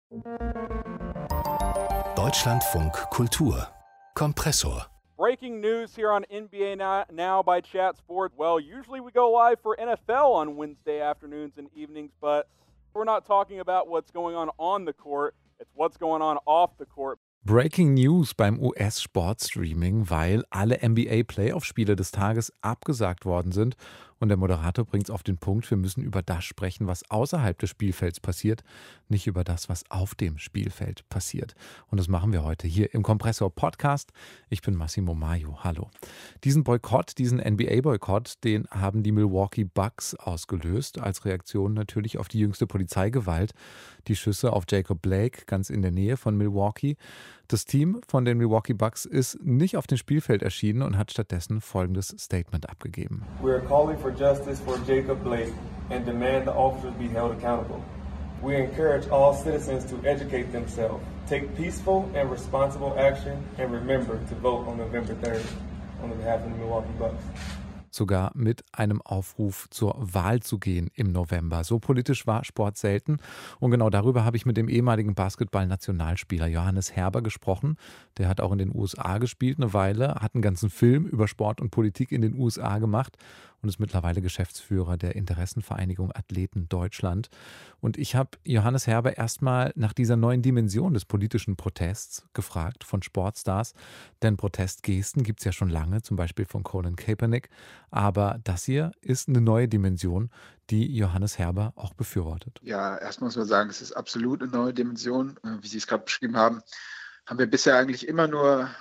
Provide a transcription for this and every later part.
Deutschlandfunk Kultur Kompressor. Breaking news here on NBA Now by Chat Sports. Well, usually we go live for NFL on Wednesday afternoons and evenings, but we're not talking about what's going on the court. It's what's going on off the court. Breaking News beim US-Sportstreaming, weil alle NBA-Playoff-Spiele des Tages abgesagt worden sind. Und der Moderator bringt es auf den Punkt, wir müssen über das sprechen, was außerhalb des Spielfelds passiert, nicht über das, was auf dem Spielfeld passiert. Und das machen wir heute hier im Kompressor-Podcast. Ich bin Massimo Maio, hallo. Diesen Boykott, diesen NBA-Boykott, den haben die Milwaukee Bucks ausgelöst, als Reaktion natürlich auf die jüngste Polizeigewalt. Die Schüsse auf Jacob Blake, ganz in der Nähe von Milwaukee. Das Team von den Milwaukee Bucks ist nicht auf dem Spielfeld erschienen und hat stattdessen folgendes Statement abgegeben. We are calling for justice for Jacob Blake and demand the officers be held accountable. We encourage all citizens to educate themselves, take peaceful and responsible action, and remember to vote on November 3rd on behalf of the Milwaukee Bucks. Sogar mit einem Aufruf zur Wahl zu gehen im November. So politisch war Sport selten. Und genau darüber habe ich mit dem ehemaligen Basketball-Nationalspieler Johannes Herber gesprochen. Der hat auch in den USA gespielt eine Weile, hat einen ganzen Film über Sport und Politik in den USA gemacht und ist mittlerweile Geschäftsführer der Interessenvereinigung Athleten Deutschland. Und ich habe Johannes Herber erstmal nach dieser neuen Dimension des politischen Protests gefragt von Sportstars. Denn Protestgesten gibt es ja schon lange, zum Beispiel von Colin Kaepernick. Aber das hier ist eine neue Dimension, die Johannes Herber auch befürwortet. Ja, erstmal muss man sagen, es ist absolut eine neue Dimension. Wie Sie es gerade beschrieben haben, haben wir bisher eigentlich immer nur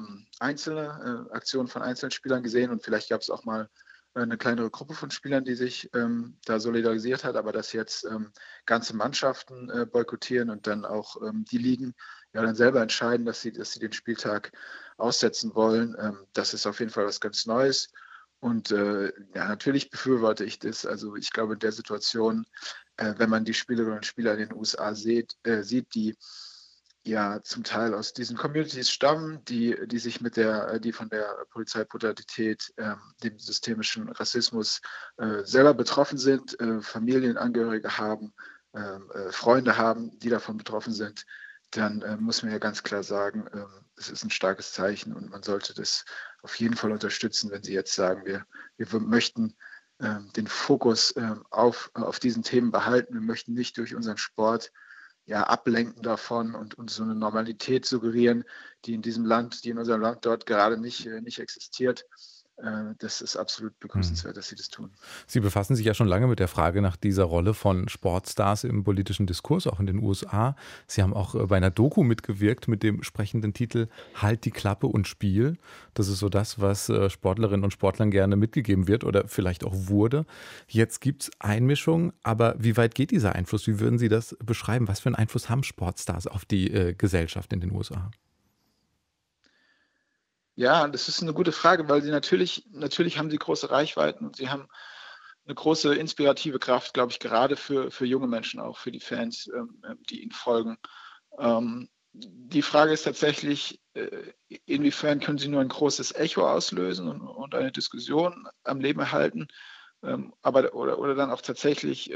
einzelne Aktionen von einzelnen Spielern gesehen. Und vielleicht gab es auch mal eine kleinere Gruppe von Spielern, die sich da solidarisiert hat. Aber dass jetzt ganze Mannschaften boykottieren und dann auch die Ligen ja dann selber entscheiden, dass sie den Spieltag aussetzen wollen, das ist auf jeden Fall was ganz Neues. Und ja, natürlich befürworte ich das. Also ich glaube, in der Situation, wenn man die Spielerinnen und Spieler in den USA sieht, die ja zum Teil aus diesen Communities stammen, die von der Polizeibrutalität, dem systemischen Rassismus selber betroffen sind, Familienangehörige haben, Freunde haben, die davon betroffen sind, dann muss man ja ganz klar sagen, es ist ein starkes Zeichen und man sollte das auf jeden Fall unterstützen, wenn Sie jetzt sagen, wir möchten den Fokus auf diesen Themen behalten. Wir möchten nicht durch unseren Sport ablenken davon und so eine Normalität suggerieren, die in unserem Land dort gerade nicht existiert. Das ist absolut begrüßenswert, dass Sie das tun. Sie befassen sich ja schon lange mit der Frage nach dieser Rolle von Sportstars im politischen Diskurs, auch in den USA. Sie haben auch bei einer Doku mitgewirkt mit dem sprechenden Titel Halt die Klappe und Spiel. Das ist so das, was Sportlerinnen und Sportlern gerne mitgegeben wird oder vielleicht auch wurde. Jetzt gibt es Einmischung, aber wie weit geht dieser Einfluss? Wie würden Sie das beschreiben? Was für einen Einfluss haben Sportstars auf die Gesellschaft in den USA? Ja, das ist eine gute Frage, weil sie natürlich haben sie große Reichweiten und sie haben eine große inspirative Kraft, glaube ich, gerade für junge Menschen, auch für die Fans, die ihnen folgen. Die Frage ist tatsächlich, inwiefern können sie nur ein großes Echo auslösen und eine Diskussion am Leben erhalten, oder dann auch tatsächlich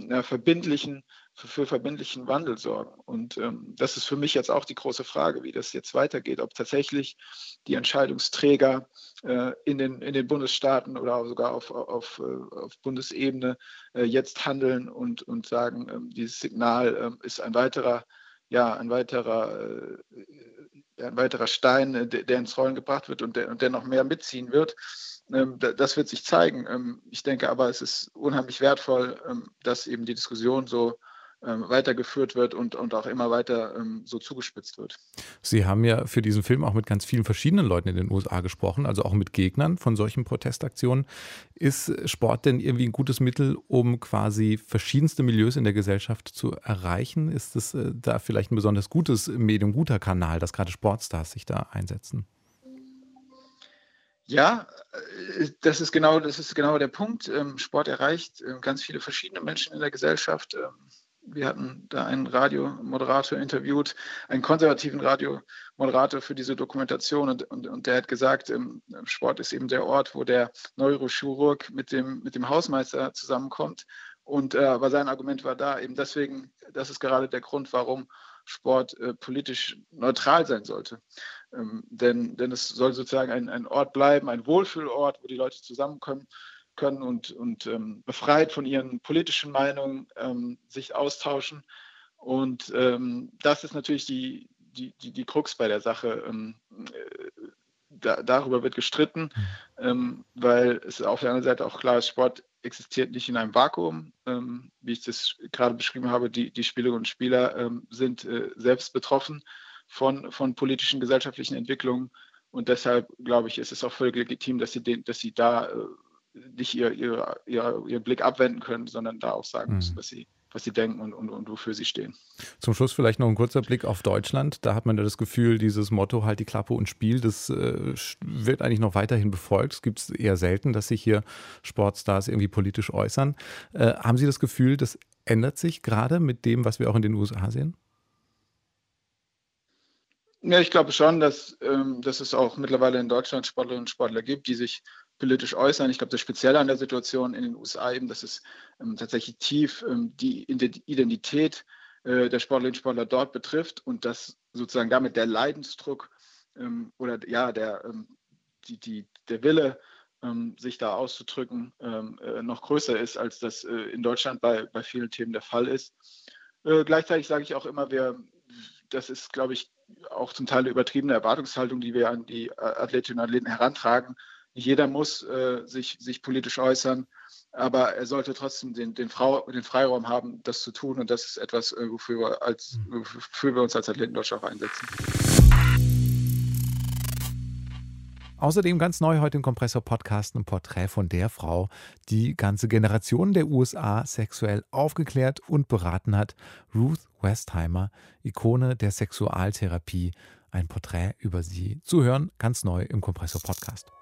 für verbindlichen Wandel sorgen. Und das ist für mich jetzt auch die große Frage, wie das jetzt weitergeht, ob tatsächlich die Entscheidungsträger in den Bundesstaaten oder sogar auf Bundesebene jetzt handeln und sagen, dieses Signal ist ein weiterer Stein, der ins Rollen gebracht wird und der noch mehr mitziehen wird. Das wird sich zeigen. Ich denke aber, es ist unheimlich wertvoll, dass eben die Diskussion so weitergeführt wird und auch immer weiter so zugespitzt wird. Sie haben ja für diesen Film auch mit ganz vielen verschiedenen Leuten in den USA gesprochen, also auch mit Gegnern von solchen Protestaktionen. Ist Sport denn irgendwie ein gutes Mittel, um quasi verschiedenste Milieus in der Gesellschaft zu erreichen? Ist es da vielleicht ein besonders gutes Medium, guter Kanal, dass gerade Sportstars sich da einsetzen? Ja, das ist genau der Punkt. Sport erreicht ganz viele verschiedene Menschen in der Gesellschaft. Wir hatten da einen Radiomoderator interviewt, einen konservativen Radiomoderator für diese Dokumentation und der hat gesagt, Sport ist eben der Ort, wo der Neurochirurg mit dem Hausmeister zusammenkommt Aber sein Argument war da eben deswegen, das ist gerade der Grund, warum Sport politisch neutral sein sollte. Denn es soll sozusagen ein Ort bleiben, ein Wohlfühlort, wo die Leute zusammenkommen können und befreit von ihren politischen Meinungen sich austauschen. Und das ist natürlich die Krux bei der Sache. Darüber wird gestritten, weil es auf der anderen Seite auch klar ist, Sport existiert nicht in einem Vakuum. Wie ich das gerade beschrieben habe, die Spielerinnen und Spieler sind selbst betroffen von politischen, gesellschaftlichen Entwicklungen. Und deshalb, glaube ich, ist es auch völlig legitim, dass sie da nicht ihren Blick abwenden können, sondern da auch sagen müssen, was sie denken und wofür sie stehen. Zum Schluss vielleicht noch ein kurzer Blick auf Deutschland. Da hat man ja das Gefühl, dieses Motto, halt die Klappe und Spiel, das wird eigentlich noch weiterhin befolgt. Es gibt es eher selten, dass sich hier Sportstars irgendwie politisch äußern. Haben Sie das Gefühl, das ändert sich gerade mit dem, was wir auch in den USA sehen? Ja, ich glaube schon, dass es auch mittlerweile in Deutschland Sportlerinnen und Sportler gibt, die sich politisch äußern. Ich glaube, das Spezielle an der Situation in den USA eben, dass es tatsächlich tief die Identität der Sportlerinnen und Sportler dort betrifft und dass sozusagen damit der Leidensdruck der Wille, sich da auszudrücken, noch größer ist, als das in Deutschland bei vielen Themen der Fall ist. Gleichzeitig sage ich auch immer, das ist, glaube ich, auch zum Teil eine übertriebene Erwartungshaltung, die wir an die Athletinnen und Athleten herantragen. Nicht jeder muss sich politisch äußern, aber er sollte trotzdem den Freiraum haben, das zu tun. Und das ist etwas, wofür wir uns als Athleten Deutschland auch einsetzen. Außerdem ganz neu heute im Kompressor-Podcast ein Porträt von der Frau, die ganze Generationen der USA sexuell aufgeklärt und beraten hat. Ruth Westheimer, Ikone der Sexualtherapie. Ein Porträt über sie zu hören, ganz neu im Kompressor-Podcast.